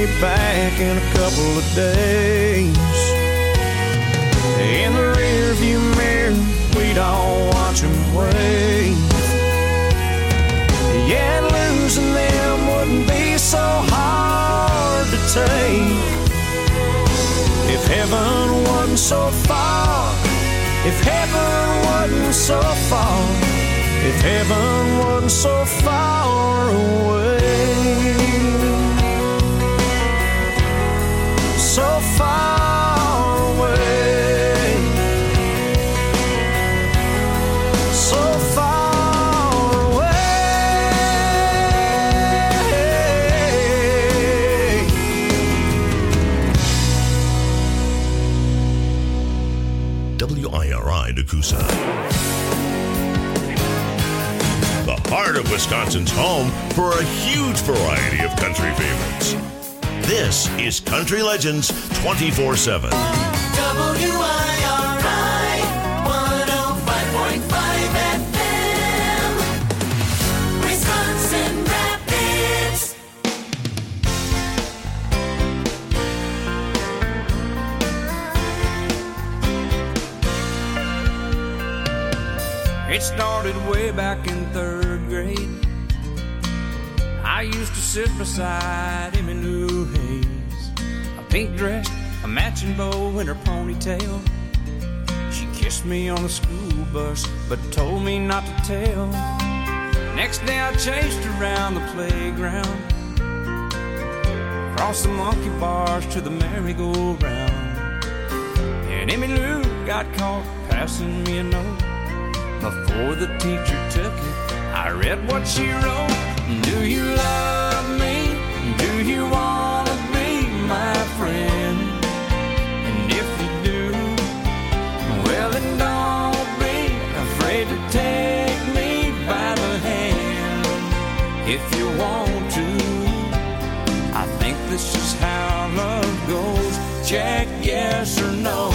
back in a couple of days. In the rearview mirror, we'd all watch them wave. Yeah, losing them wouldn't be so hard to take if heaven wasn't so far. If heaven wasn't so far. If heaven wasn't so far away. So far away. So far away. WIRI Nakusa. The heart of Wisconsin's home for a huge variety of country favorites. This is Country Legends 24/7. WIRI 105.5 FM, Wisconsin Rapids. It started way back in 3rd grade. I used to sit beside Emmylou Hayes, a pink dress, a matching bow in her ponytail. She kissed me on the school bus, but told me not to tell. Next day I chased her around the playground, across the monkey bars to the merry-go-round. And Emmylou got caught passing me a note. Before the teacher took it, I read what she wrote. Do you love me? Do you want to be my friend? And if you do, well then don't be afraid to take me by the hand. If you want to, I think this is how love goes. Check yes or no.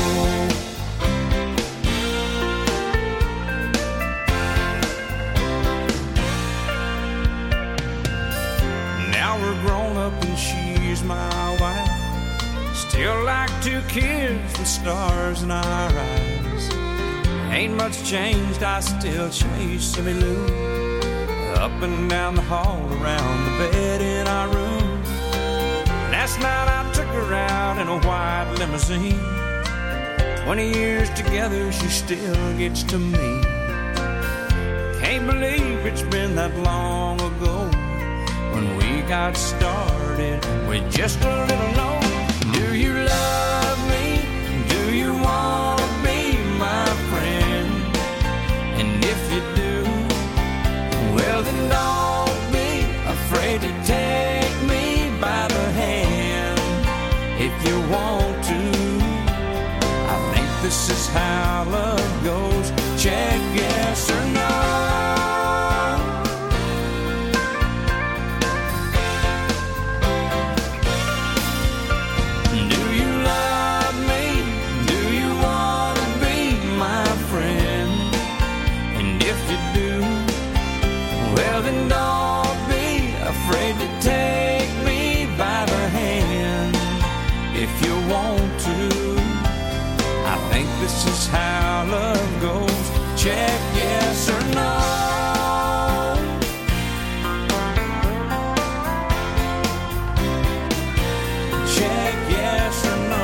Grown up and she's my wife. Still like 2 kids with stars in our eyes. Ain't much changed, I still chase Emmylou up and down the hall, around the bed in our room. Last night I took her out in a white limousine. 20 years together, she still gets to me. Can't believe it's been that long ago when we got started with just a little note. Do you love me? Do you want to be my friend? And if you do, well then don't be afraid to take me by the hand. If you want to, I think this is how love goes. Check yes or no. Afraid to take me by the hand. If you want to, I think this is how love goes. Check yes or no. Check yes or no.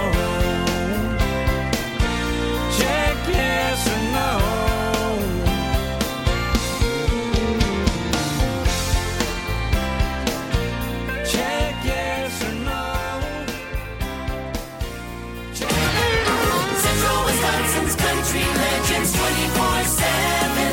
Check yes or no. Country Legends 24/7,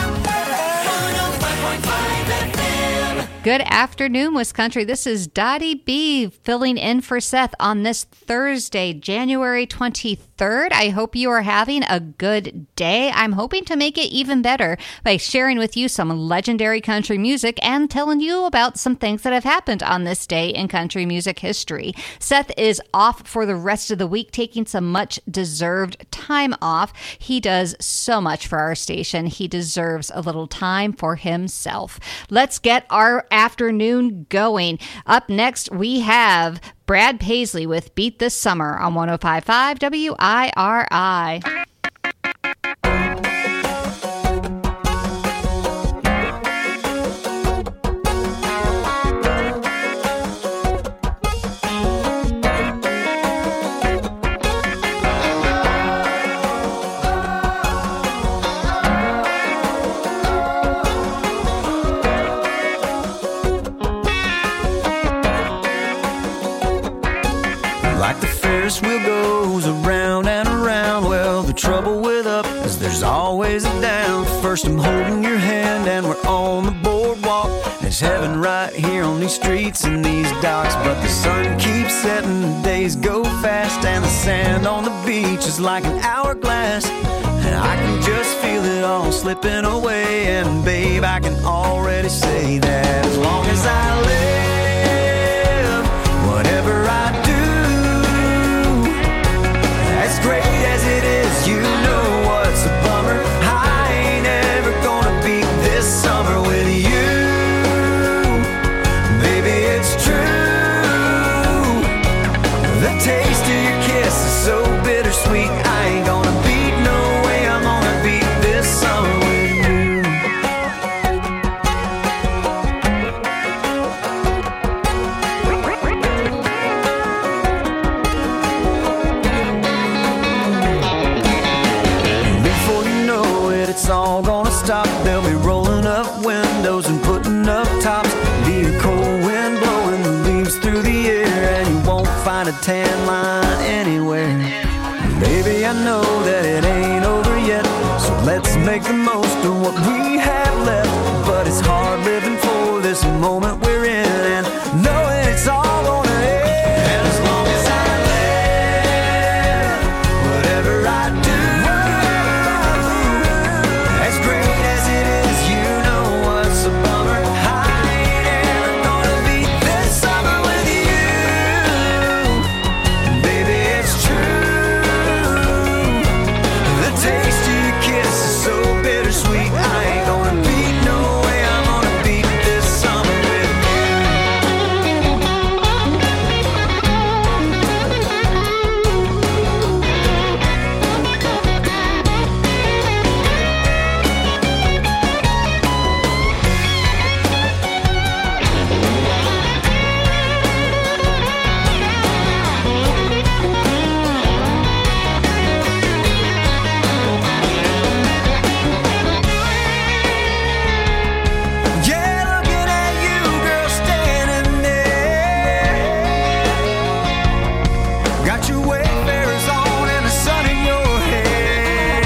105.5 FM. Good afternoon, Wisconsin. This is Dottie B filling in for Seth on this Thursday, January 23rd. I hope you are having a good day. I'm hoping to make it even better by sharing with you some legendary country music and telling you about some things that have happened on this day in country music history. Seth is off for the rest of the week, taking some much-deserved time off. He does so much for our station. He deserves a little time for himself. Let's get our afternoon going. Up next, we have Brad Paisley with Beat This Summer on 105.5 WIRI. Like the Ferris wheel goes around and around, well, the trouble with up is there's always a down. First I'm holding your hand and we're on the boardwalk. There's heaven right here on these streets and these docks. But the sun keeps setting, the days go fast, and the sand on the beach is like an hourglass. And I can just feel it all slipping away. And babe, I can already say that as long as I live, whatever I do, as great as it is, you know what's a bummer. I ain't ever gonna beat this summer with you. Baby, it's true. The taste of your kiss is so bittersweet. I ain't gonna beat, no way I'm gonna beat this summer with you. Before you know it, it's all gonna stop. They'll be rolling up windows and putting up tops. Be a cold wind blowing the leaves through the air, and you won't find a tan line anywhere. Baby, I know that it ain't over yet, so let's make the most of what we have left. But it's hard living for this moment we're in, and knowing it's all gonna end. And as long as I live, whatever I do, as great as it is, you know what's a bummer. I ain't ever gonna beat this summer with you. Baby, it's true. The taste of your kiss is so bittersweet. I ain't gonna beat, no way I'm gonna beat this summer with yeah, looking at you, girl, standing there. Got your Wayfarers on and the sun in your hair.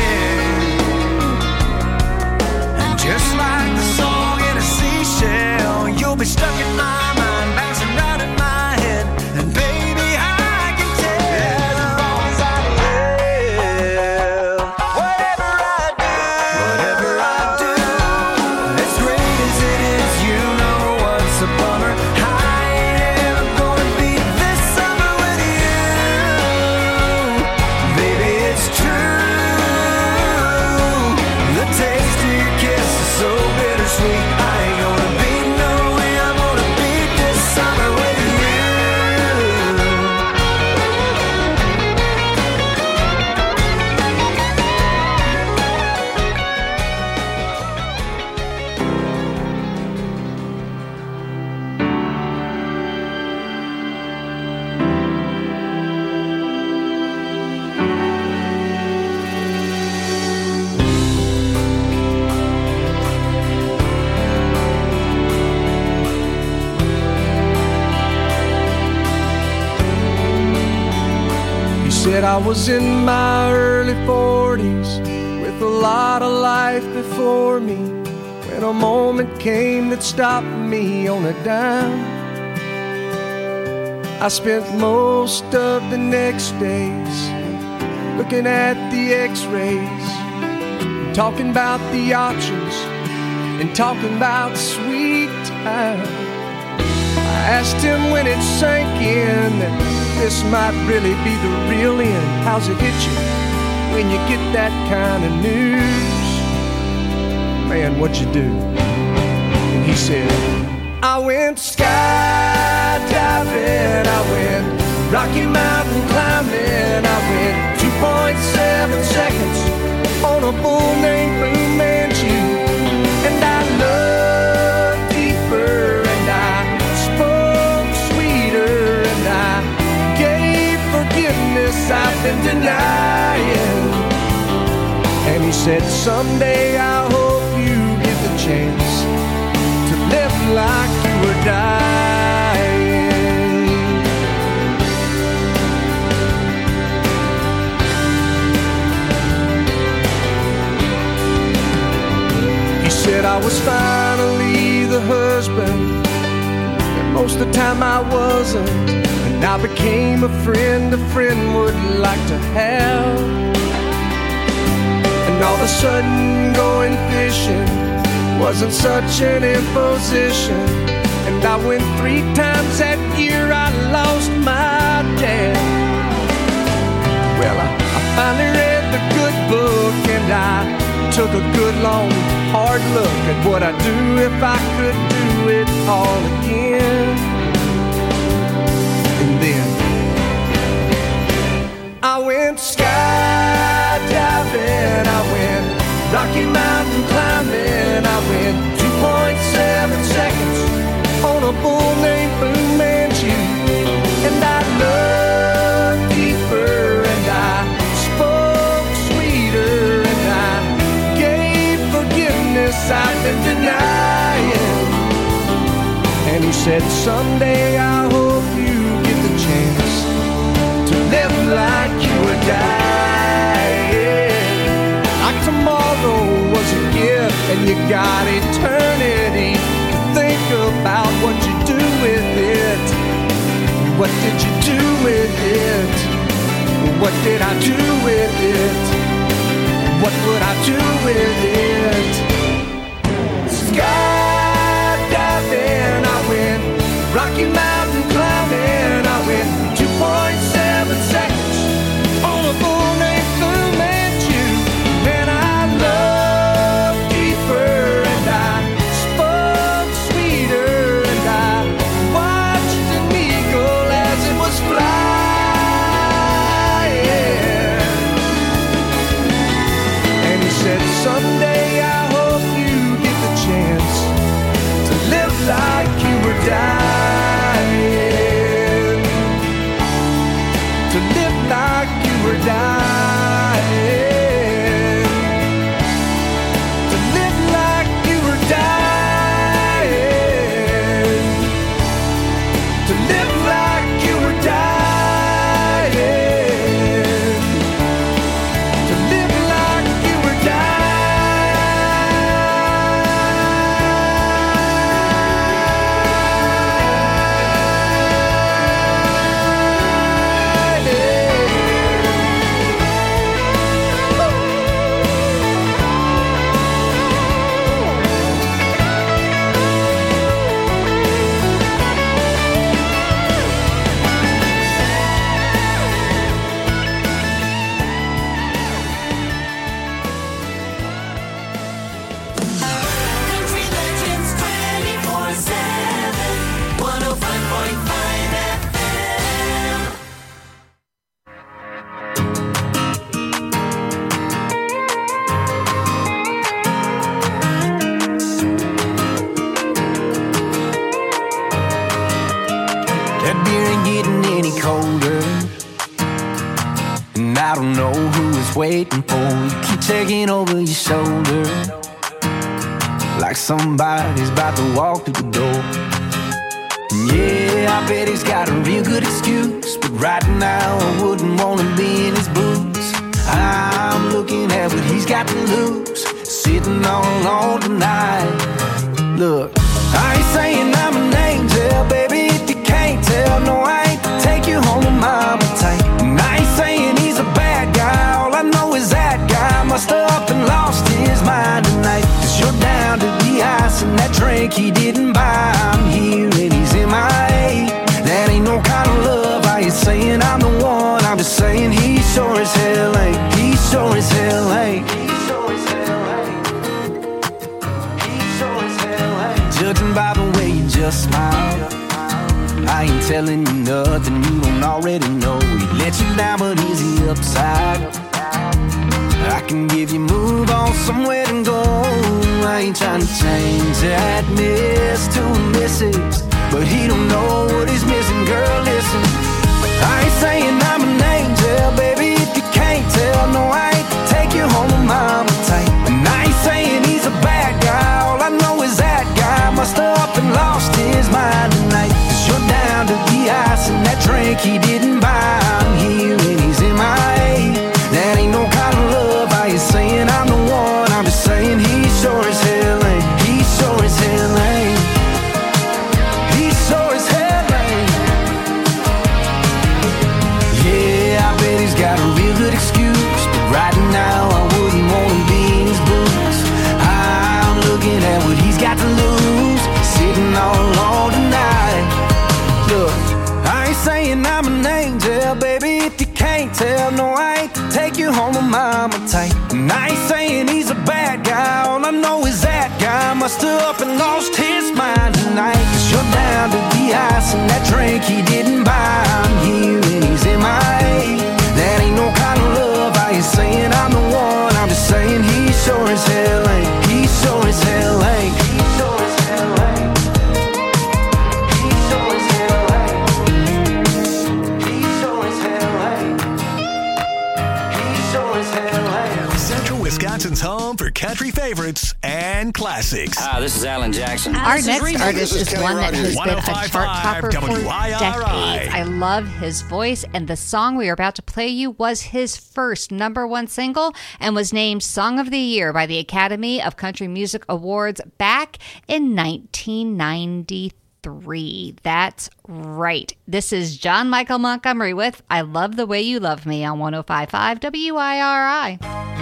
And just like the song in a seashell, you'll be stuck in my mind, bouncing round in my head. And baby, I can tell, as long as I live, whatever I do, as great as it is, you know what's a bummer. I ain't ever gonna beat this summer with you. Baby, it's true. The taste of your kiss is so bittersweet. I ain't gonna beat, no way I'm gonna beat this summer with you. He said I was in my early 40s with a lot of life before me, when a moment came that stopped me on a dime. I spent most of the next days looking at the x-rays, talking about the options and talking about sweet time. I asked him when it sank in that this might really be the real end. How's it hit you when you get that kind of news? Man, what'd you do? And he said, I went skydiving, I went Rocky Mountain climbing, I went 2.7 seconds on a bull named Fu Manchu. And I loved deeper, and I spoke sweeter, and I gave forgiveness I've been denying. And he said, someday I hope you get the chance to live like you were dying. He said I was finally the husband, and most of the time I wasn't. And I became a friend would like to have. And all of a sudden going fishing wasn't such an imposition. And I went 3 times that year, I lost my dad. Well, I finally read the good book, and I took a good long hard look at what I'd do if I could do it all again. And then I went skydiving, I went Rocky Mountain climbing, I went 2.7 seconds on a bull named Fu Manchu. And I loved deeper, and I spoke sweeter, and I gave forgiveness I've been denying. And he said, someday I hope you get the chance to live like you were dying. Like tomorrow was a gift, and you got eternity to think about what you do with it. What did you do with it? What did I do with it? What would I do with it? Skydiving, I went Rocky Mountain climbing, I went 2.7 seconds on a bull named Fu Manchu. And I loved deeper, and I spoke sweeter, and I watched an eagle as it was flying. And he said, someday I hope you get the chance to live like you were dying. To live like you were dying. To live like you were dying. To live like you were dying. To live like you were Country Legends 24/7, 105.5 FM. That beer ain't getting any colder, and I don't know who is waiting for you. Keep checking over your shoulder, like somebody's about to walk through the door. And yeah, I bet he's got a real good excuse, but right now I wouldn't want to be in his boots. I'm looking at what he's got to lose, sitting all alone tonight. Look, I ain't saying I'm an angel, baby, if you can't tell. No, I ain't to take you home with mama tight. And I ain't saying he's a bad guy, all I know is that guy must have up and lost his mind tonight. 'Cause you're down to the ice and that drink he didn't buy. I'm here and he's MIA. That ain't no kind of love. I ain't saying I'm the one, I'm just saying he sure as hell ain't. He sure as hell ain't. Judging by the way you just ain't telling you nothing you don't already know. He let you down, but is he upside? I can give you move on somewhere to go. I ain't trying to change that miss to a missus, but he don't know what he's missing. Girl, listen, I ain't saying I'm an angel, baby, if you can't tell. No, I ain't take you home to mama tight. And I ain't saying he's a bad guy. All I know is that guy must have up and lost his mind tonight. 'Cause you're down to the ice and that drink he didn't buy. I'm here and he's MIA. That ain't no kind of love. I ain't saying I'm the one, I'm just saying he sure as hell ain't. He sure as hell ain't. He sure as hell ain't. Yeah, I bet he's got a real good excuse, but right now I wouldn't want to be in his boots. I'm looking at what he's got to lose, sitting all alone tonight. Look, I ain't saying I'm an angel, baby, if you can't tell. No, I ain't take you home to mama tight. And I ain't saying he's a bad guy. All I know is that guy must have up and lost his mind tonight. 'Cause you're down to the ice and that drink he didn't buy. I'm here and he's MIA. That ain't no kind of love. I ain't saying I'm the one, I'm just saying he sure as hell ain't. He sure as hell ain't. He sure as hell ain't. He sure as hell ain't. He sure as hell ain't. He sure as hell ain't. Central Wisconsin's home for country favorites and classics. Hi, this is Alan Jackson. Our next artist is Kenny one that has Rogers. been a chart 105.5 topper for WIRI. decades. I love his voice, and the song we are about to play you was his first #1 single and was named Song of the Year by the Academy of Country Music Awards back in 1993. That's right. This is John Michael Montgomery with I Love the Way You Love Me on 105.5 WIRI.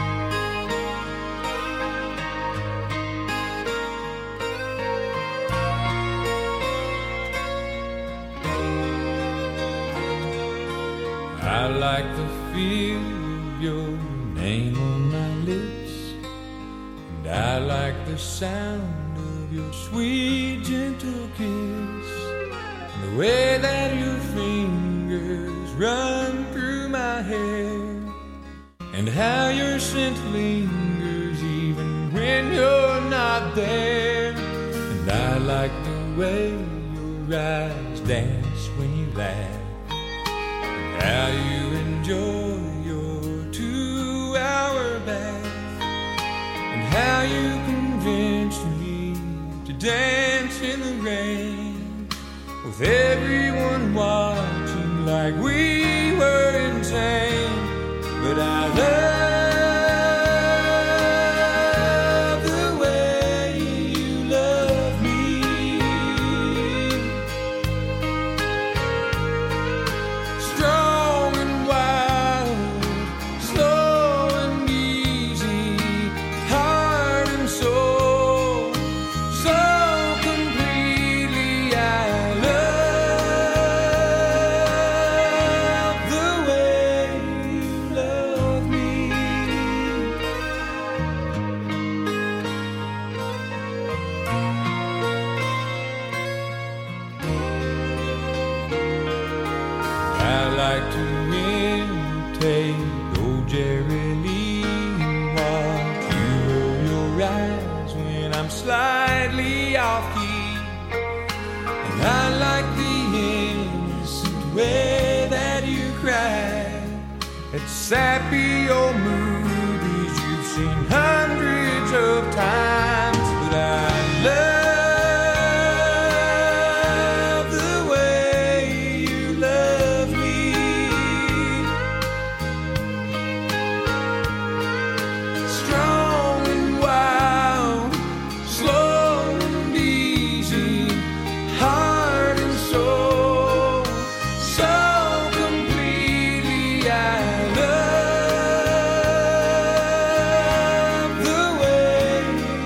I like the feel of your name on my lips, and I like the sound of your sweet, gentle kiss, and the way that your fingers run through my hair, and how your scent lingers even when you're not there. And I like the way your eyes dance when you laugh, how you enjoy your 2-hour bath, and how you convince me to dance in the rain, with everyone watching like we were insane. But I love the way you love me. Strong and wild, slow and easy, heart and soul, so completely. I love the way you love me. I like to imitate old Jerry Lee and watch you roll your eyes when I'm slightly off key. And I like the innocent way that you cry at sappy old movies you've seen hundreds of times. But I love the way you love me. Strong and wild, slow and easy, heart and soul, so completely. I love the way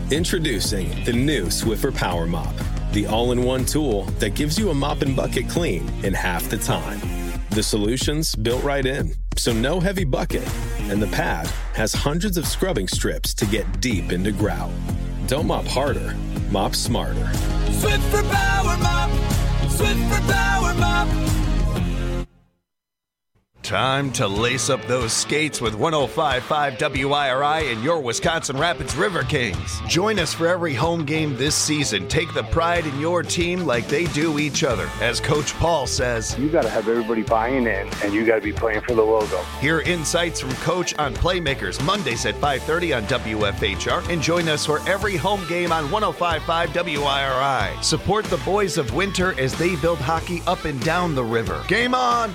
Introducing the new Swiffer Power Mop, the all-in-one tool that gives you a mop and bucket clean in half the time. The solution's built right in, so no heavy bucket, and the pad has hundreds of scrubbing strips to get deep into grout. Don't mop harder, mop smarter. Swiffer Power Mop. Swiffer Power Mop. Time to lace up those skates with 105.5 WIRI and your Wisconsin Rapids River Kings. Join us for every home game this season. Take the pride in your team like they do each other. As Coach Paul says, you got to have everybody buying in, and you got to be playing for the logo. Hear insights from Coach on Playmakers Mondays at 5:30 on WFHR, and join us for every home game on 105.5 WIRI. Support the boys of Winter as they build hockey up and down the river. Game on!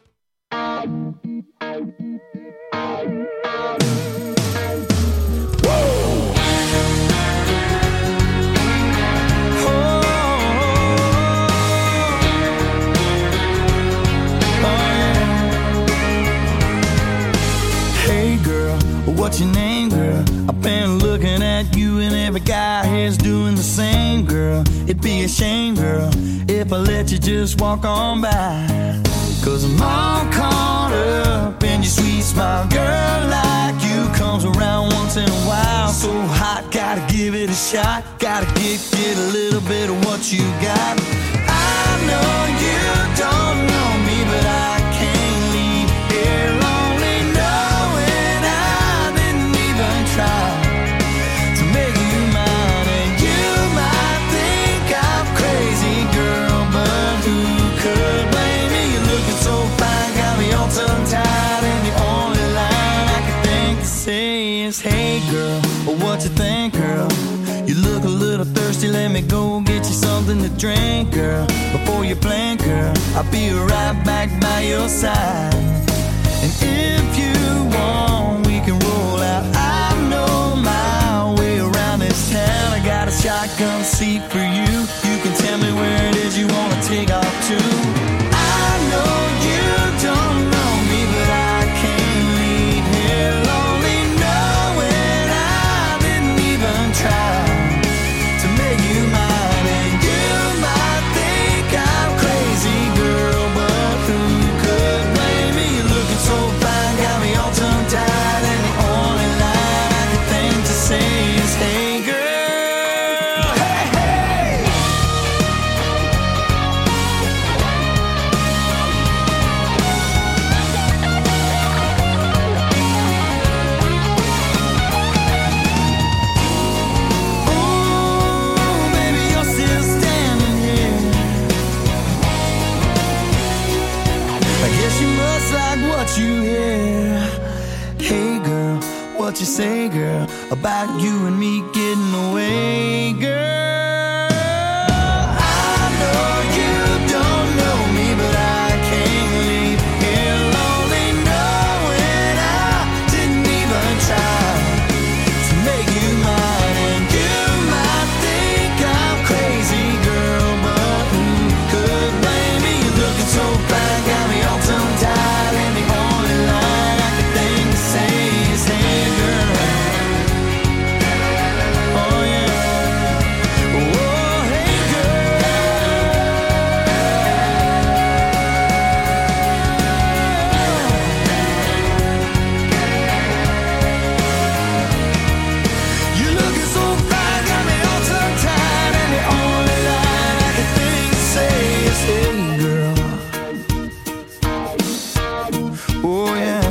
Hey girl, what's your name, girl? I've been looking at you and every guy here's doing the same, girl. It'd be a shame, girl, if I let you just walk on by. Cause I'm all caught up in your sweet smile. Girl like you comes around once in a while. So hot, gotta give it a shot. Gotta get a little bit of what you got. I know you don't know me, but I can't leave here lonely knowing I didn't even try to make you mine. And you might think I'm crazy, girl, but who could blame me? You're looking so fine, got me all tongue-tied, and the only line I can think to say is, hey girl, what you think, girl? You look a little thirsty, let me go get you something to drink, girl. Before you blink, girl, I'll be right back by your side. And if you want, we can roll out. I know my way around this town. I got a shotgun seat for you. You can tell me where it is you want to take off to. I know you don't know me, but I can't leave here lonely knowing I didn't even try to make you mine. And you might think I'm crazy, girl, but who could blame me? You're looking so fine, got me all tongue-tied, and the only line I can think to say is, hey girl, hey, hey. Ooh, baby, you're still standing here. I guess you must like what you hear. Hey girl, what you say, girl, about you and me getting away, girl? I know you don't know me, but I can't leave here lonely knowing I didn't even try to make you mine. And you might think I'm crazy, girl, but who could blame me? You're looking so fine, got me all tongue-tied, and the only line I can think to say is, hey girl. Oh yeah. Oh hey girl. You're looking so fine, got me all tongue-tied, and the only line I can think to say is, hey girl. Oh yeah.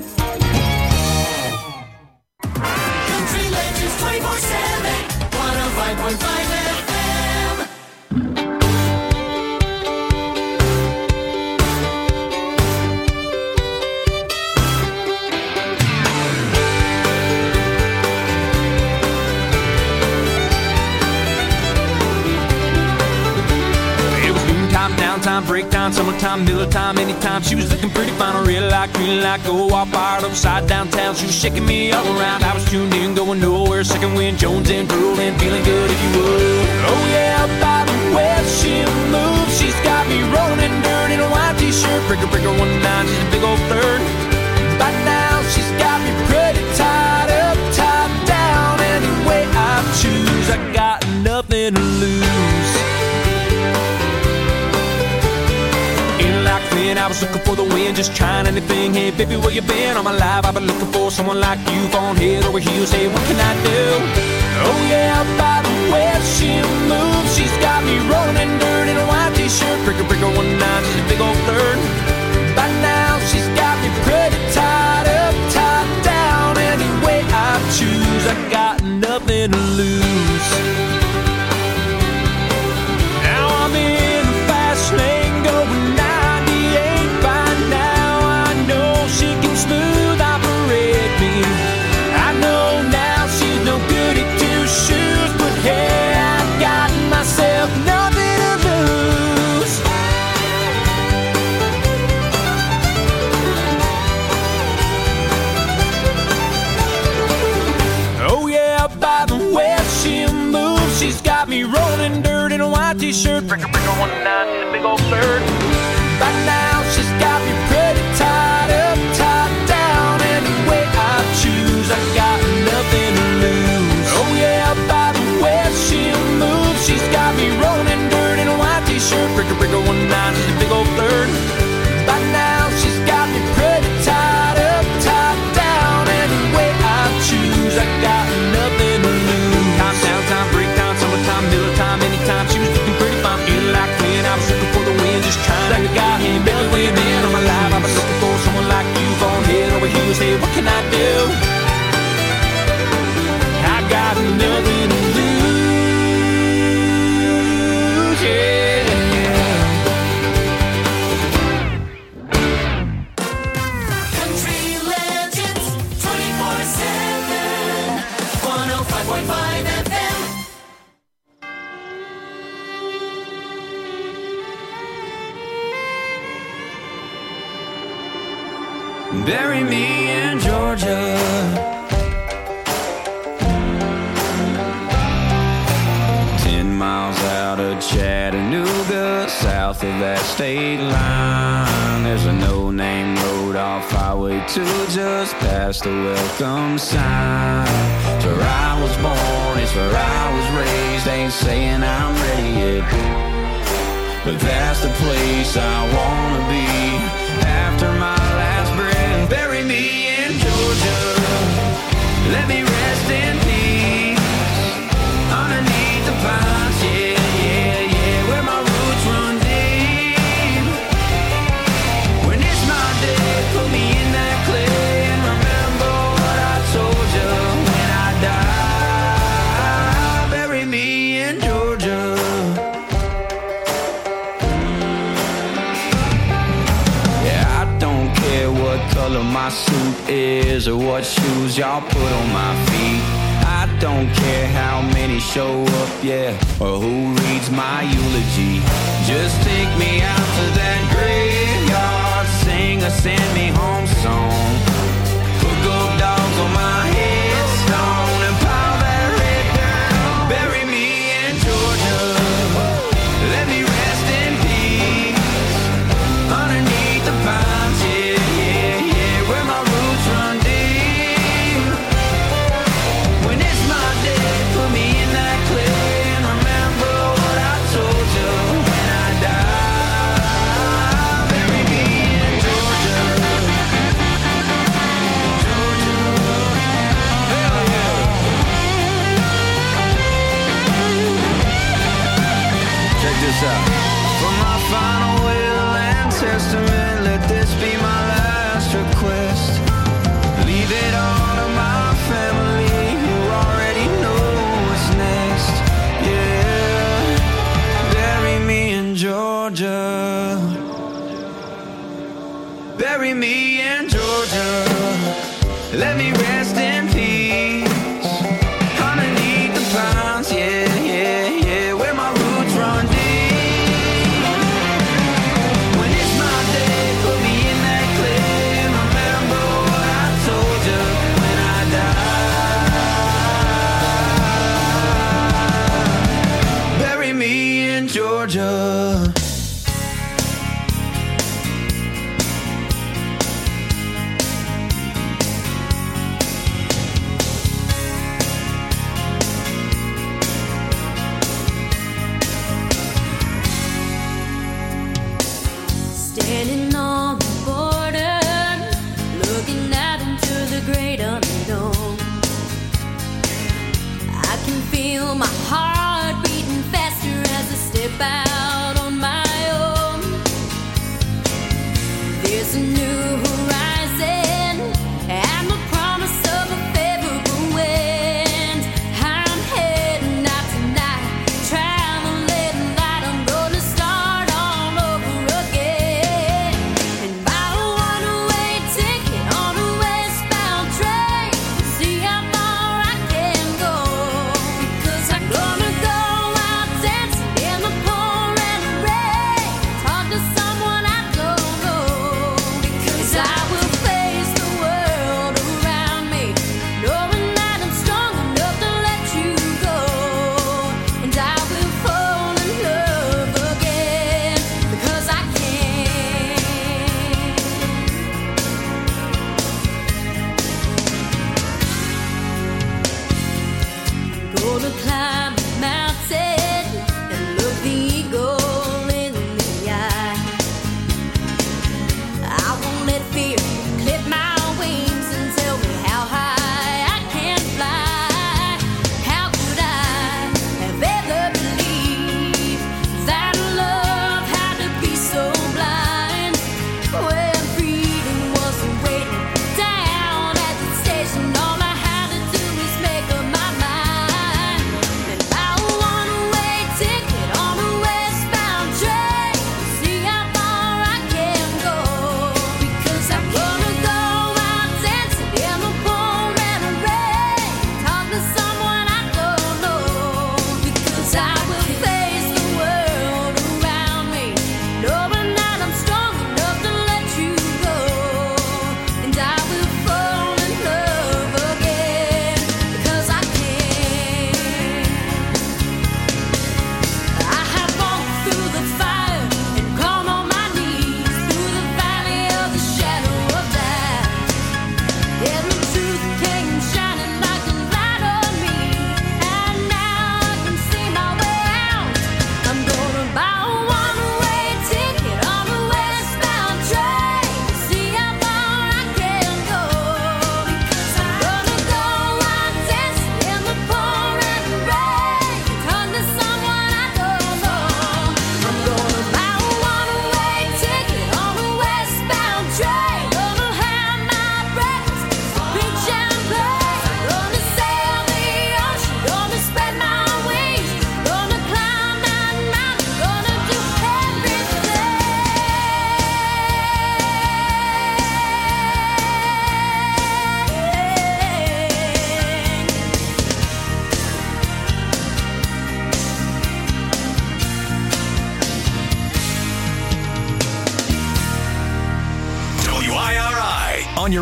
Country Legends 24/7. 105.5 FM. It was noontime, downtime, breakdown, summertime, Miller time, anytime. She was looking pretty fine, I really like, green light, go all fired upside downtown. She was shaking me all around. I was tuned in, going nowhere. Second wind, Jones and drooling, feeling good if you would. Oh yeah, by the way she moves, she's got me rolling in dirt in a white t-shirt. Breaker, breaker, 1-9, she's a big old third. By now she's got me pretty tied up, tied down. Anyway, I choose. looking for the wind, just trying anything. Hey, baby, where you been? All my life I've been looking for someone like you, falling head over heels. Hey, what can I do? Oh yeah, by the way she moves, she's got me rolling in dirt in a white t-shirt. Breaker, breaker, 1-9, she's a big old third. By now she's got me pretty tied up, tied down. Any way I choose, I got nothing to lose. Now I'm in the fast lane going 98. By now I know she can smooth operate me. I know now she's no good at two shoes, but hey, I got myself nothing to lose. Oh yeah, by the way she moves, she's got me rolling dirt in a white t-shirt. Breaker, breaker, 1-9 in a big old third. By now she's got me pretty tied up, tied down. Any way I choose, I got nothing to lose. Oh yeah, by the way she moves, she's got me rolling dirt in a white t-shirt. Breaker, breaker, 1-9 in a big old third. By now she's got me pretty tied up, tied down. Any way I choose, I got nothing to lose. Time, downtime, break time, summertime, middle time, anytime. She was looking pretty fine, feeling like when I was looking for the wind, just trying like a guy. Hey, baby, where you been? All my life I've been looking for someone like you, falling head over heels. Hey, what can I do? I got nothing to lose, yeah. Country Legends 24/7, 105.5 FM. Bury me in Georgia. 10 miles out of Chattanooga, south of that state line, there's a no-name road off Highway 2 just past the welcome sign. It's where I was born, it's where I was raised. Ain't saying I'm ready yet, but that's the place I wanna be after my last breath. Bury me in Georgia, let me rest in peace underneath the pines, yeah, yeah, yeah, where my roots run deep. When it's my day, put me in that clay and remember what I told you when I die. Bury me in Georgia. Yeah, I don't care what color my suit is or what shoes y'all put on my feet. I don't care how many show up, yeah, or who reads my eulogy. Just take me out to that graveyard, sing a send me home song. Put gold dogs on my headstone and pile that red dirt. Bury me in Georgia, let me rest in peace underneath the pines, yeah, yeah, yeah, where my roots run deep. When it's my day, put me in that clay and remember what I told you when I die. Bury me in Georgia, Georgia, hell yeah. Check this out. For my final will and testament, let this be my last request. Leave it all to my family, you already know what's next. Yeah, bury me in Georgia. Bury me in Georgia. Let me rest in peace underneath the pines, yeah, yeah, yeah, where my roots run deep. When it's my day, put me in that clay and remember what I told you when I die. Bury me in Georgia.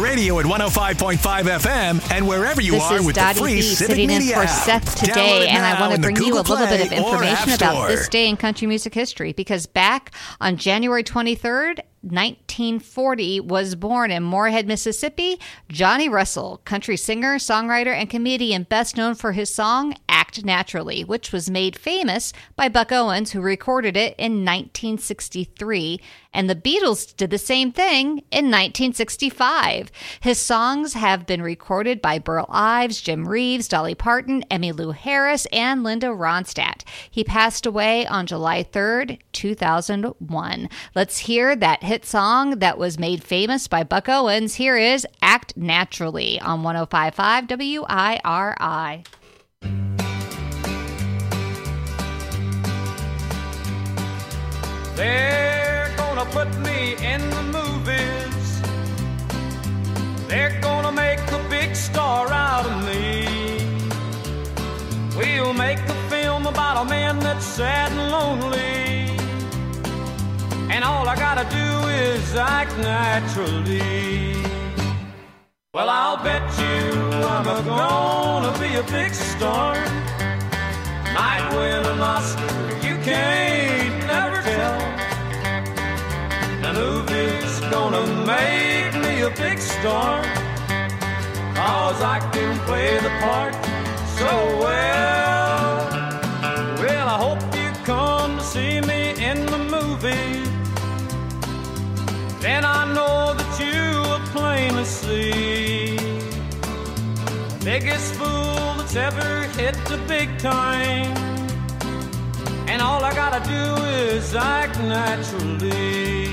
radio at 105.5 FM and wherever you are with the free Civic sitting in Media for app. Seth Download today, it and I now want to in the bring you a Google little bit of Play or information App about Store. this day in country music history, because back on January 23rd, 1940 was born in Moorhead, Mississippi, Johnny Russell, country singer, songwriter, and comedian best known for his song Act Naturally, which was made famous by Buck Owens, who recorded it in 1963, and the Beatles did the same thing in 1965. His songs have been recorded by Burl Ives, Jim Reeves, Dolly Parton, Emmylou Harris, and Linda Ronstadt. He passed away on July 3rd, 2001. Let's hear that hit song that was made famous by Buck Owens. Here is Act Naturally on 105.5 WIRI. They're gonna put me in the movies. They're gonna make a big star out of me. We'll make a film about a man that's sad and lonely, and all I gotta do is act naturally. Well, I'll bet you I'm gonna be a big star. Might win an Oscar, you can't never tell. The movie's gonna make me a big star, 'cause I can play the part so well. Well, I hope you come to see me in the movie. Then I know that you will plainly see the biggest fool that's ever hit the big time, and all I gotta do is act naturally.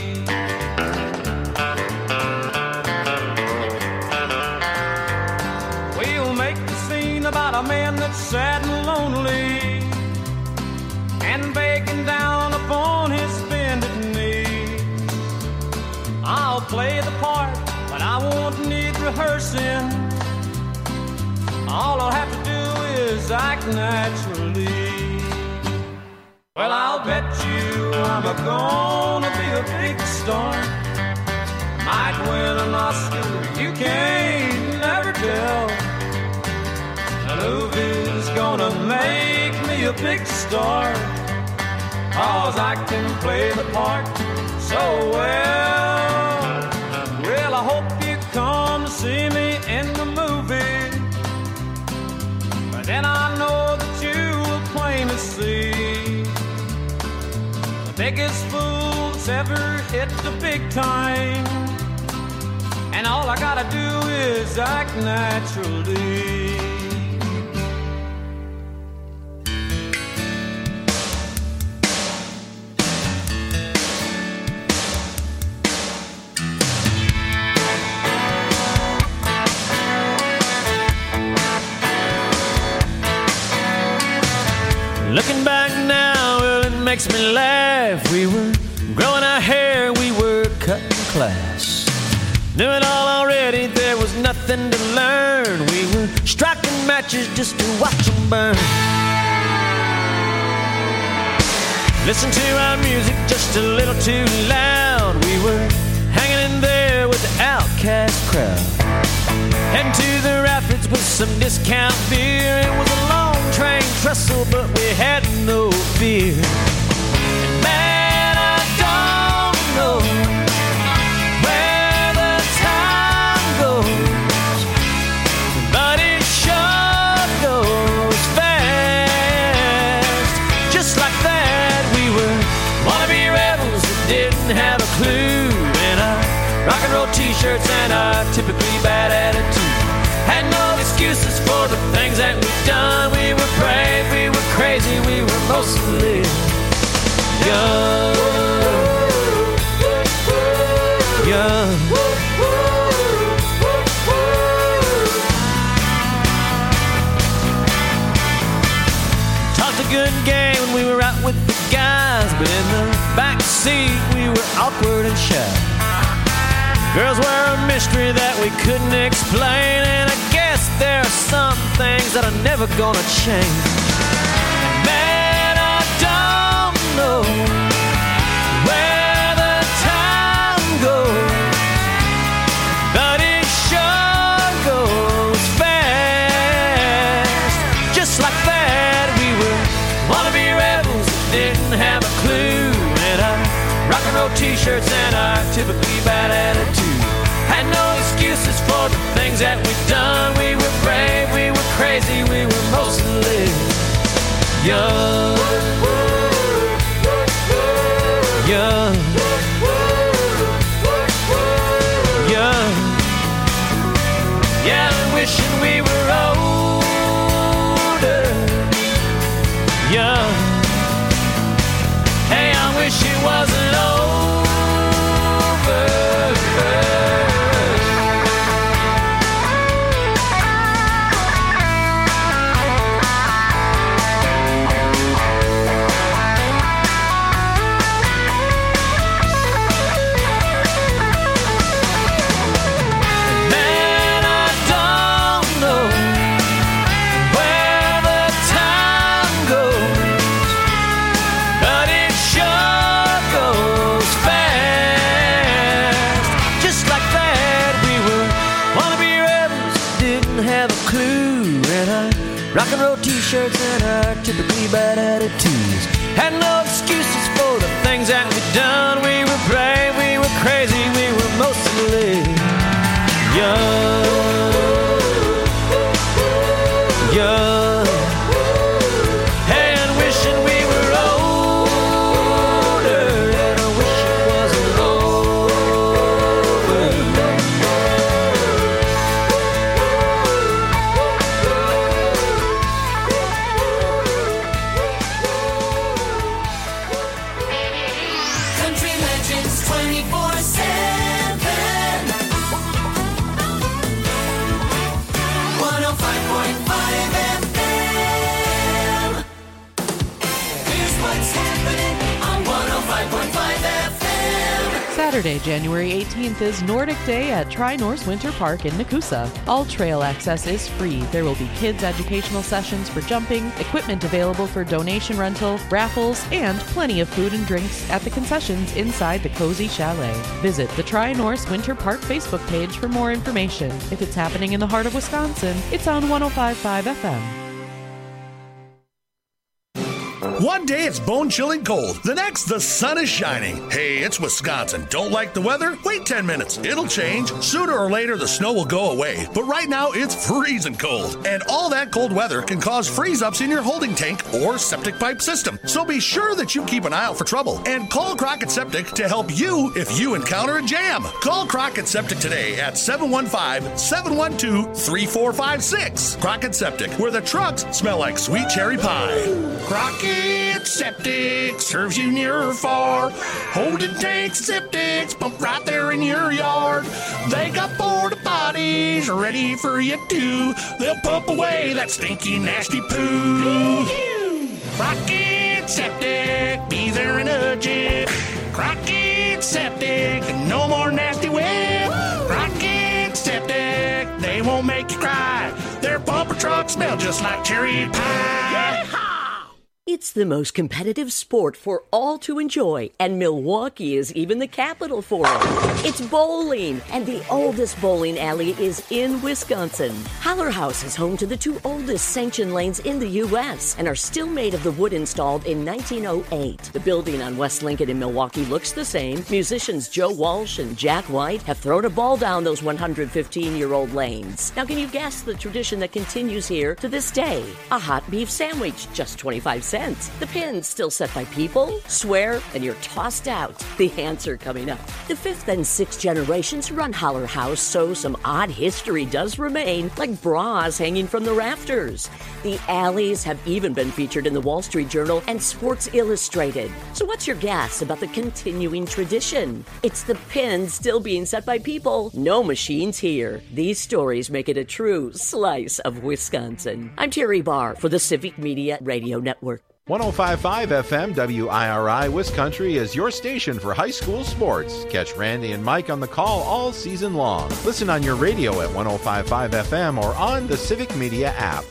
We'll make the scene about a man that's sad and lonely, and begging down upon his bended knees. I'll play the part, but I won't need rehearsing. All I'll have to do is act naturally. Well, I'll bet you I'm gonna be a big star. Might win an Oscar, you can't never tell. The movie's gonna make me a big star, 'cause I can play the part so well. Well, I hope you come to see me in the movie, but then I know that you will plainly see the biggest fool that's ever hit the big time, and all I gotta do is act naturally. Looking back now, well, it makes me laugh. We were growing our hair, we were cutting class. Knew it all already, there was nothing to learn. We were striking matches just to watch them burn. Listen to our music just a little too loud. We were hanging in there with the outcast crowd. Heading to the rapids with some discount beer. It was a long train trestle, but we had no fear. And man, I don't know where the time goes, but it sure goes fast. Just like that, we were wannabe rebels that didn't have a clue. In our rock and roll t-shirts and our typically bad attitude. Had no excuses for the things that we've done. We were brave, we were crazy, we were mostly young. Young. Talked a good game when we were out with the guys, but in the back seat we were awkward and shy. Girls were a mystery that we couldn't explain, and I guess there are some things that are never gonna change. And man, I don't know where the time goes, but it t-shirts and our typically bad attitude. Had no excuses for the things that we've done. We were brave, we were crazy, we were mostly young. Young. Young. Yeah, I'm wishing we were older. Young. Hey, I wish it wasn't over. Rock and roll t-shirts and our typically bad attitudes. Had no excuses for the things that we've done. We were brave, we were crazy, we were mostly young. Young. Hey, and wishing we were older. And I wish it wasn't over. Country Legends 24/7. 105.5 FM. Here's what's happening on 105.5 FM. Saturday, January 18th is Nordic Day at Tri-Norse Winter Park in Nakusa. All trail access is free. There will be kids' educational sessions for jumping, equipment available for donation rental, raffles, and plenty of food and drinks at the concessions inside the Cozy Chalet. Visit the Tri-Norse Winter Park Facebook page for more information. If it's happening in the heart of Wisconsin, it's on 105.5 FM. One day it's bone-chilling cold. The next, the sun is shining. Hey, it's Wisconsin. Don't like the weather? Wait 10 minutes. It'll change. Sooner or later, the snow will go away. But right now, it's freezing cold. And all that cold weather can cause freeze-ups in your holding tank or septic pipe system. So be sure that you keep an eye out for trouble. And call Crockett Septic to help you if you encounter a jam. Call Crockett Septic today at 715-712-3456. Crockett Septic, where the trucks smell like sweet cherry pie. Crockett Septic serves you near or far. Holding tanks, septics, pump right there in your yard. They got porta potties ready for you too. They'll pump away that stinky, nasty poo. Crockett Septic, be there in a jiff. Crockett Septic, no more nasty whip. Crockett Septic, they won't make you cry. Their pumper trucks smell just like cherry pie. It's the most competitive sport for all to enjoy, and Milwaukee is even the capital for it. It's bowling, and the oldest bowling alley is in Wisconsin. Holler House is home to the two oldest sanctioned lanes in the U.S. and are still made of the wood installed in 1908. The building on West Lincoln in Milwaukee looks the same. Musicians Joe Walsh and Jack White have thrown a ball down those 115-year-old lanes. Now, can you guess the tradition that continues here to this day? A hot beef sandwich, just 25 cents. The pin's still set by people, swear, and you're tossed out. The answer coming up. The fifth and sixth generations run Holler House, so some odd history does remain, like bras hanging from the rafters. The alleys have even been featured in the Wall Street Journal and Sports Illustrated. So what's your guess about the continuing tradition? It's the pin still being set by people. No machines here. These stories make it a true slice of Wisconsin. I'm Terry Barr for the Civic Media Radio Network. 105.5 FM WIRI Wiscountry is your station for high school sports. Catch Randy and Mike on the call all season long. Listen on your radio at 105.5 FM or on the Civic Media app.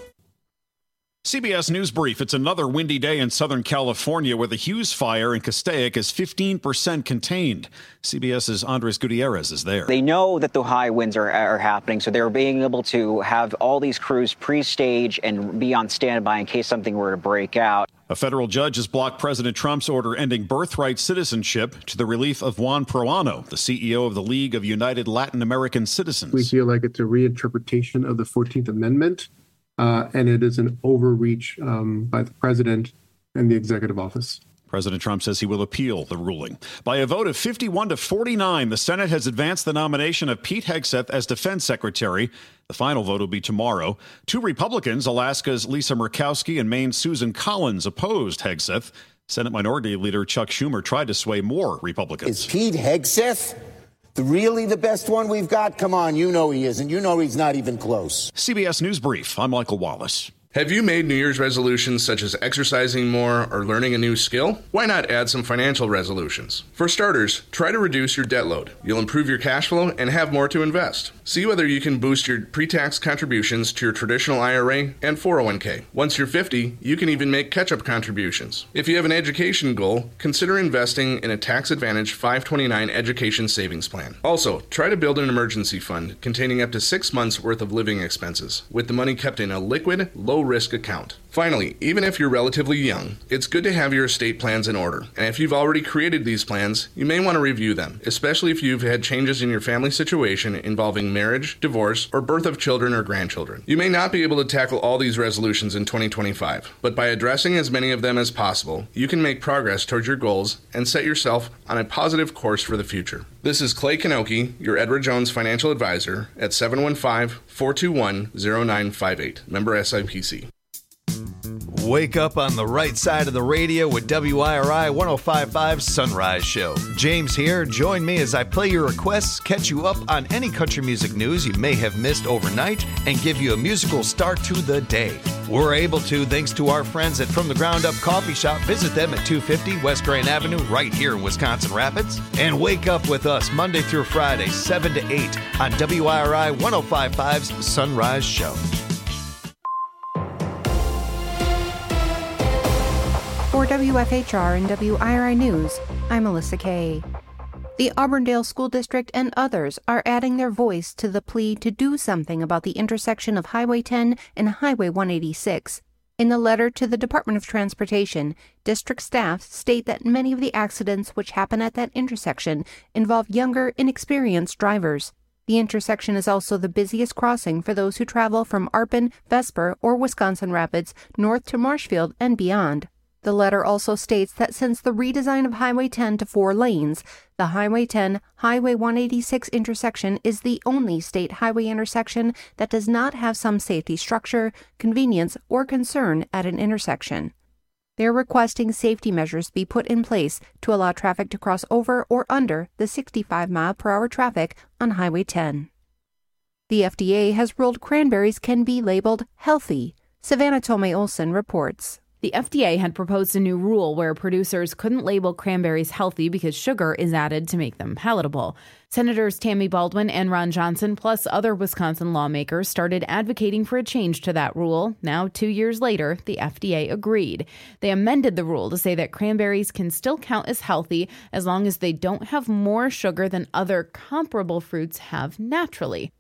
CBS News Brief. It's another windy day in Southern California where the Hughes fire in Castaic is 15% contained. CBS's Andres Gutierrez is there. They know that the high winds are happening, so they're being able to have all these crews pre-stage and be on standby in case something were to break out. A federal judge has blocked President Trump's order ending birthright citizenship to the relief of Juan Peruano, the CEO of the League of United Latin American Citizens. We feel like it's a reinterpretation of the 14th Amendment, and it is an overreach by the president and the executive office. President Trump says he will appeal the ruling. By a vote of 51-49, the Senate has advanced the nomination of Pete Hegseth as defense secretary. The final vote will be tomorrow. 2 Republicans, Alaska's Lisa Murkowski and Maine's Susan Collins, opposed Hegseth. Senate Minority Leader Chuck Schumer tried to sway more Republicans. Is Pete Hegseth really the best one we've got? Come on, you know he isn't. You know he's not even close. CBS News Brief. I'm Michael Wallace. Have you made New Year's resolutions such as exercising more or learning a new skill? Why not add some financial resolutions? For starters, try to reduce your debt load. You'll improve your cash flow and have more to invest. See whether you can boost your pre-tax contributions to your traditional IRA and 401k. Once you're 50, you can even make catch-up contributions. If you have an education goal, consider investing in a tax-advantaged 529 education savings plan. Also, try to build an emergency fund containing up to 6 months' worth of living expenses, with the money kept in a liquid, low-risk account. Finally, even if you're relatively young, it's good to have your estate plans in order. And if you've already created these plans, you may want to review them, especially if you've had changes in your family situation involving marriage, divorce, or birth of children or grandchildren. You may not be able to tackle all these resolutions in 2025, but by addressing as many of them as possible, you can make progress towards your goals and set yourself on a positive course for the future. This is Clay Kanoki, your Edward Jones financial advisor at 715-421-0958. Member SIPC. Wake up on the right side of the radio with WIRI 105.5 Sunrise Show. James here. Join me as I play your requests, catch you up on any country music news you may have missed overnight, and give you a musical start to the day. We're able to thanks to our friends at From the Ground Up Coffee Shop. Visit them at 250 West Grand Avenue right here in Wisconsin Rapids. And wake up with us Monday through Friday, 7 to 8 on WIRI 105.5's Sunrise Show. For WFHR and WIRI News, I'm Melissa Kay. The Auburndale School District and others are adding their voice to the plea to do something about the intersection of Highway 10 and Highway 186. In the letter to the Department of Transportation, district staff state that many of the accidents which happen at that intersection involve younger, inexperienced drivers. The intersection is also the busiest crossing for those who travel from Arpin, Vesper, or Wisconsin Rapids north to Marshfield and beyond. The letter also states that since the redesign of Highway 10 to 4 lanes, the Highway 10-Highway 186 intersection is the only state highway intersection that does not have some safety structure, convenience, or concern at an intersection. They are requesting safety measures be put in place to allow traffic to cross over or under the 65-mile-per-hour traffic on Highway 10. The FDA has ruled cranberries can be labeled healthy. Savannah Tomei-Olson reports. The FDA had proposed a new rule where producers couldn't label cranberries healthy because sugar is added to make them palatable. Senators Tammy Baldwin and Ron Johnson, plus other Wisconsin lawmakers, started advocating for a change to that rule. Now, 2 years later, the FDA agreed. They amended the rule to say that cranberries can still count as healthy as long as they don't have more sugar than other comparable fruits have naturally.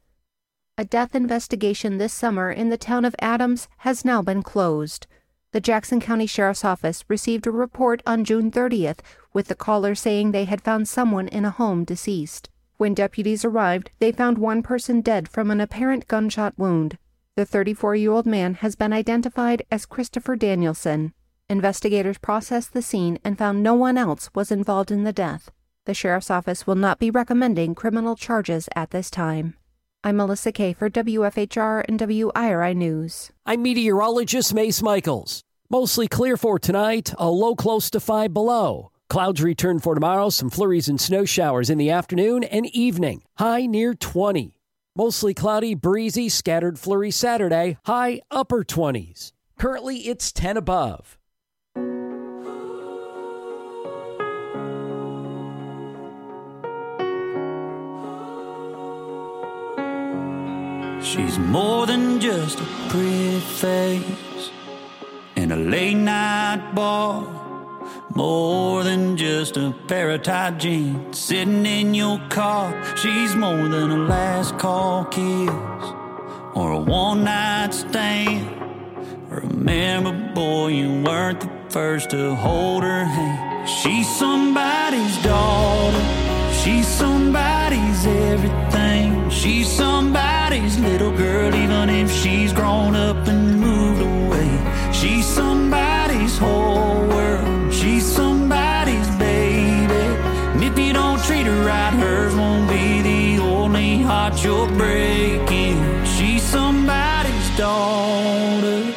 A death investigation this summer in the town of Adams has now been closed. The Jackson County Sheriff's Office received a report on June 30th with the caller saying they had found someone in a home deceased. When deputies arrived, they found one person dead from an apparent gunshot wound. The 34-year-old man has been identified as Christopher Danielson. Investigators processed the scene and found no one else was involved in the death. The Sheriff's Office will not be recommending criminal charges at this time. I'm Melissa Kay for WFHR and WIRI News. I'm meteorologist Mace Michaels. Mostly clear for tonight, a low close to 5 below. Clouds return for tomorrow, some flurries and snow showers in the afternoon and evening. High near 20. Mostly cloudy, breezy, scattered flurries Saturday, high upper 20s. Currently, it's 10 above. She's more than just a pretty face in a late night bar, more than just a pair of tight jeans sitting in your car. She's more than a last call kiss or a one night stand. Remember, boy, you weren't the first to hold her hand. She's somebody's daughter. She's somebody's everything. She's somebody's little girl, even if she's grown up and moved away. She's somebody's whole world. She's somebody's baby. And if you don't treat her right, hers won't be the only heart you're breaking. She's somebody's daughter.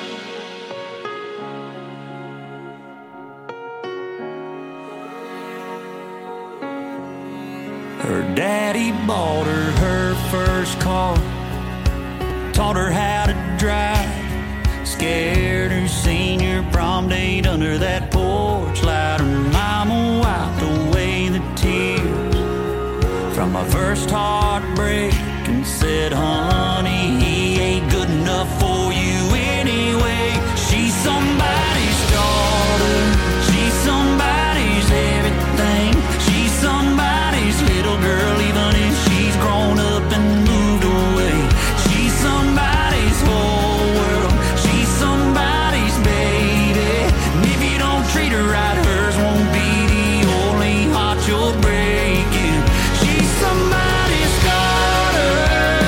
Her daddy bought her her first car, taught her how to drive, scared her senior prom date under that porch light. Her mama wiped away the tears from my first heartbreak and said, honey, he ain't good enough for you anyway. She's somebody's daughter. She's somebody's everything. She's somebody's little girl, even if she's grown up and moved away. She's somebody's whole world. She's somebody's baby. And if you don't treat her right, hers won't be the only heart you're breaking. She's somebody's daughter.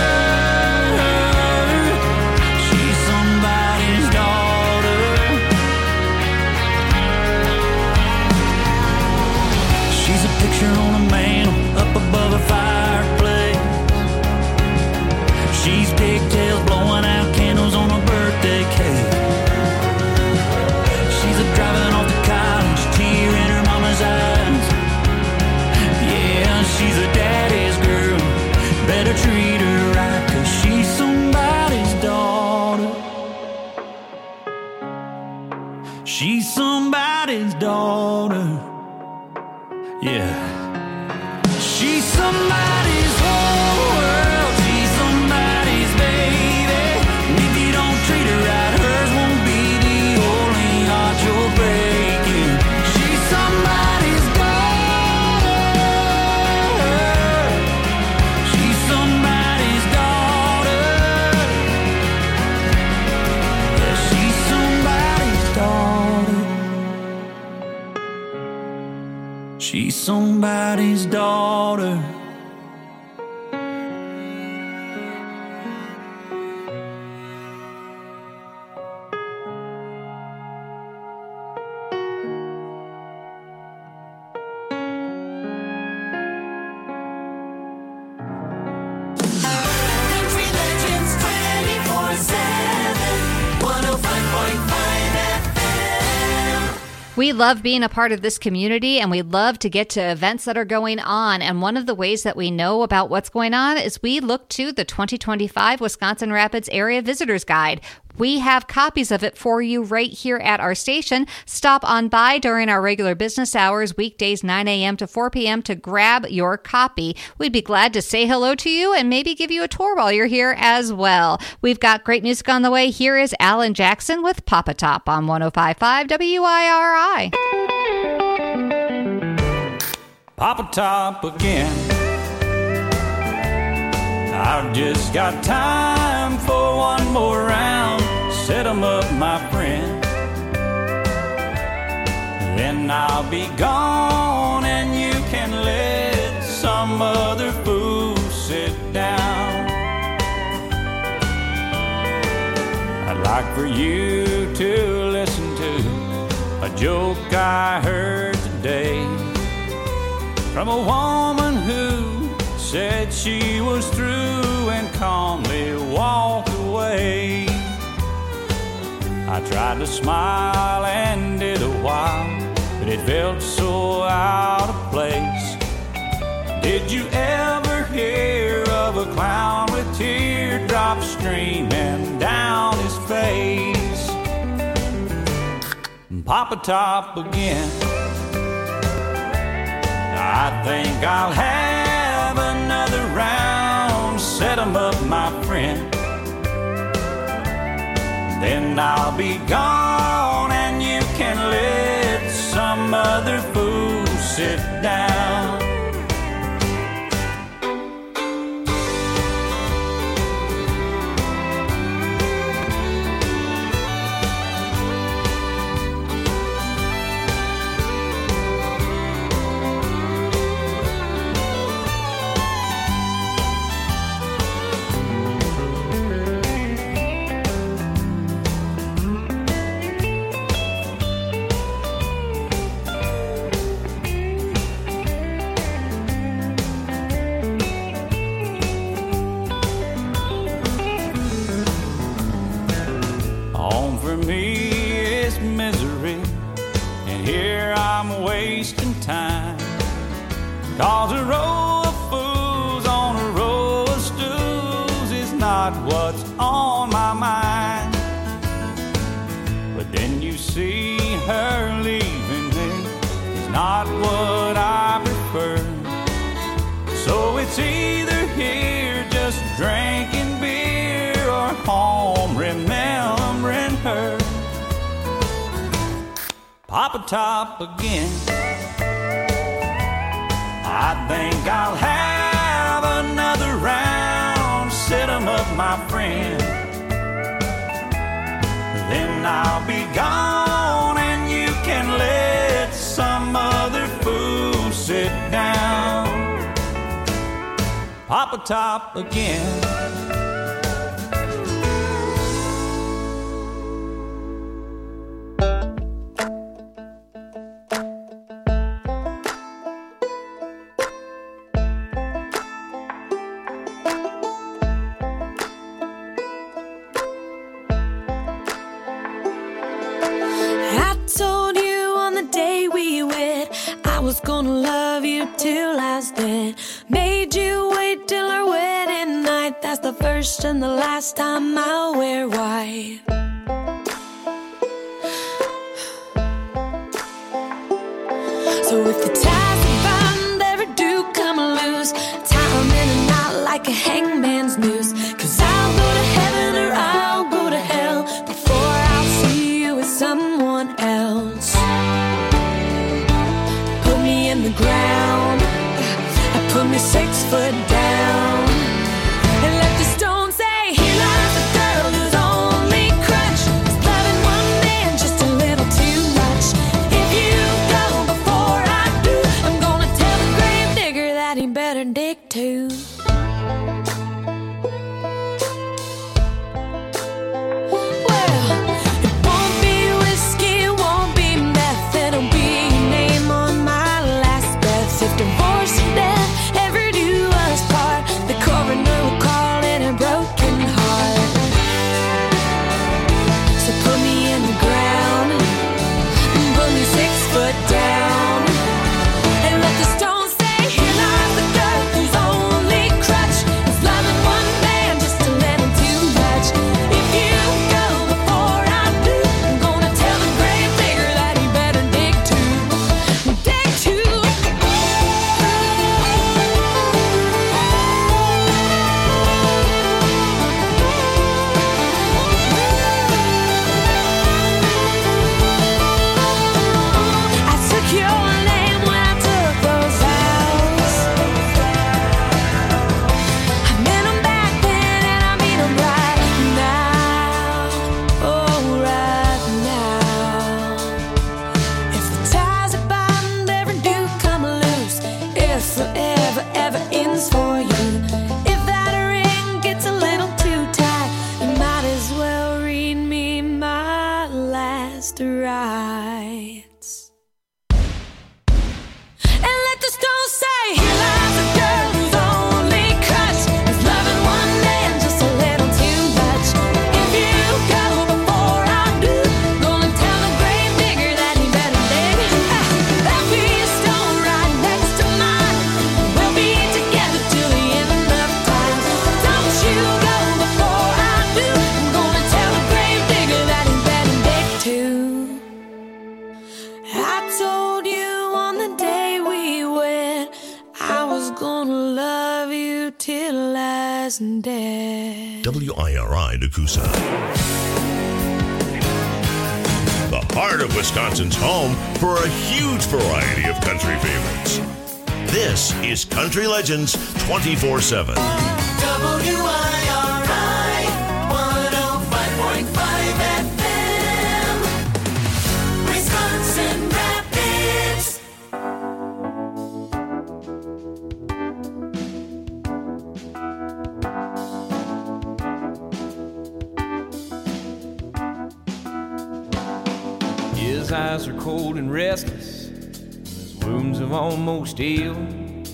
She's somebody's daughter. She's a picture on a mantle up above a fireplace. She's pigtails blowing out candles on a birthday cake. She's a driving off to college, tear in her mama's eyes. Yeah, she's a daddy's girl. Better treat her right, 'cause she's somebody's daughter. She's somebody's daughter. Yeah. She's somebody's whole world. She's somebody's baby. And if you don't treat her right, hers won't be the only heart you're breaking. She's somebody's daughter. She's somebody's daughter. Yeah, she's somebody's daughter. She's somebody's daughter. Country Legends 24/7, 105.5 FM. We love being a part of this community, and we love to get to events that are going on. And one of the ways that we know about what's going on is we look to the 2025 Wisconsin Rapids Area Visitors Guide. We have copies of it for you right here at our station. Stop on by during our regular business hours, weekdays 9 a.m. to 4 p.m. to grab your copy. We'd be glad to say hello to you and maybe give you a tour while you're here as well. We've got great music on the way. Here is Alan Jackson with Papa Top on 105.5 WIRI. Papa Top again. I've just got time for one more round. Set 'em up, my friend. Then I'll be gone and you can let some other fool sit down. I'd like for you to listen to a joke I heard today from a woman who said she was through and calmly walked away. I tried to smile and did a while, but it felt so out of place. Did you ever hear of a clown with teardrops streaming down his face? Papa Top again. I think I'll have another round. Set 'em up, my friend. Then I'll be gone and you can let some other fool sit down. me is misery, and here I'm wasting time. 'Cause a row of fools on a row of stools is not what's on my mind. But then you see her leaving me, it's not what I prefer. So it's either here just drinking beer or home remembering her. Papa Top again. I think I'll have another round, sit 'em up, my friend. Then I'll be gone and you can let some other fool sit down. Papa Top again. Gonna love you till I was dead. Made you wait till our wedding night. That's the first and the last time I'll wear white. So if the ties are bound ever do come loose, tie 'em in a knot like a hangman's noose. 'Cause I'll go to heaven or I'll go to hell before I'll see you with someone else. In the ground, I put me 6 foot down, and let the stone say, here lies a girl whose only crutch is loving one man just a little too much. If you go before I do, I'm gonna tell the grave digger that he better dig too. Divorce and death ever do us part, the coroner will call it a broken heart. So put me in the ground and put me 6 foot down, and let the stone say, here lies the girl whose only crutch is loving one man just a little too much. If you go before I do, I'm gonna tell the grave digger that he better dig too. Dig too. Your name when I took those vows. I meant them back then and I mean them right now. Oh, right now. If the ties are bound ever do come loose, if forever ever ends for you, if that ring gets a little too tight, you might as well read me my last rites. And let the stone say, here lies a girl whose only crutch is loving one man just a little too much. If you go before I do, gonna tell the grave digger that he better dig. There'll be a stone right next to mine. We'll be together till the end of time. Don't you go before I do, I'm gonna tell the grave digger that he better dig too. I told you on the day we wed, I was gonna love you till I was dead. WIRI Nakusa. The heart of Wisconsin's home for a huge variety of country favorites. This is Country Legends 24/7. WIRI 105.5 FM, Wisconsin Rapids. His eyes are cold and restless, his wounds have almost healed.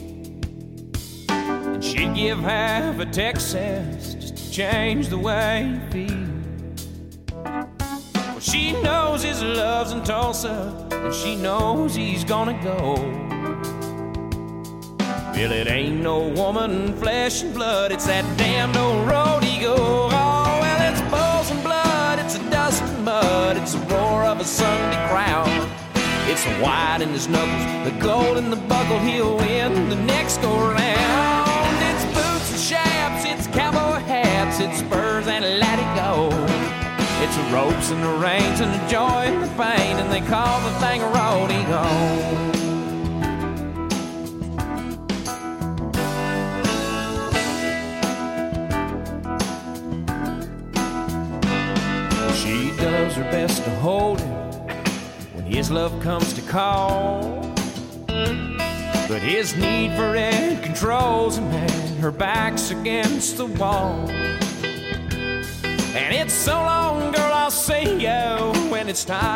And she'd give half a Texas just to change the way you feel. Well, She knows his love's in Tulsa, and she knows he's gonna go. Well, it ain't no woman, flesh and blood, it's that damned old road he go. Oh, well, it's bulls and blood, it's a dust and mud, it's the roar of a Sunday crowd. It's the white in his knuckles, the gold in the buckle, he'll win the next go round. It's boots and chaps, it's cowboy hats, it's spurs and let it go. It's the ropes and the reins and the joy and the pain, and they call the thing a roadie go. She does her best to hold him when his love comes to call, but his need for it controls him, and her back's against the wall. And it's so long, girl, I'll see you when it's time.